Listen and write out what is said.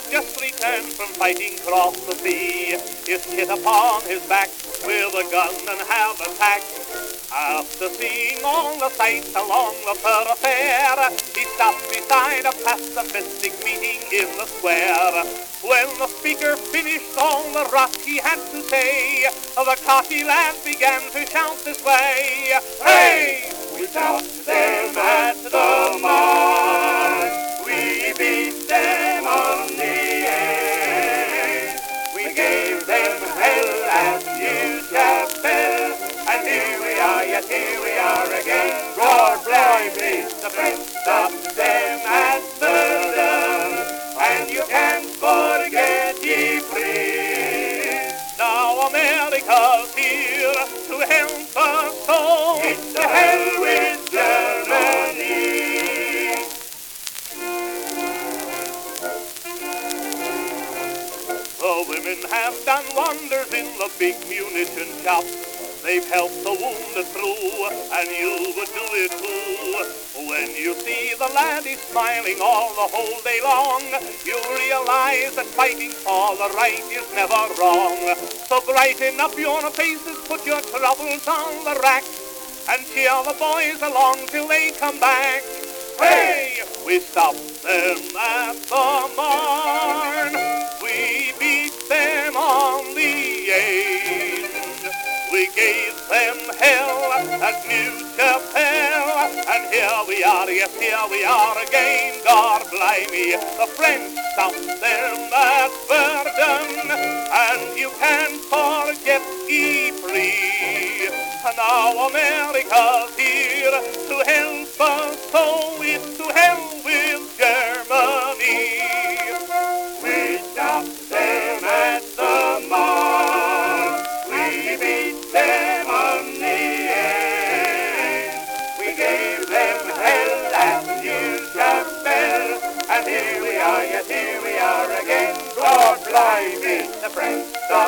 had just returned from fighting across the sea. Is hit upon his back with a gun and have attacked. After seeing all the sights along the thoroughfare, he stopped beside a pacifistic meeting in the square. When the speaker finished all the rot he had to say, the cocky lad began to shout this way. Hey! We stopped them at the mark. We beat them on the air. We gave them hell at New Chapel. And here we are, yes, here we are again. God blimey, the French stopped them at Verdun. And you can't forget Ypres. Now America's here to help us all. It's the hell with Germany. The women have done wonders in the big munition shop. They've helped the wounded through, and you would do it too. When you see the laddie smiling all the whole day long, you realize that fighting for the right is never wrong. So brighten up your faces, put your troubles on the rack, and cheer the boys along till they come back. Hey! We stopped them at the Marne. We beat them on the Aisne. We gave them hell at New Chapel. And here we are, yes, here we are again. God blimey, the French stopped them at Verdun. And you can't forget Ypres. Now America's here to help us, so it's to hell with Germany. We stopped them at the Marne. We beat them on the air. We gave them hell at New Chapel. And here we are, yes, here we are again. God blimey, the French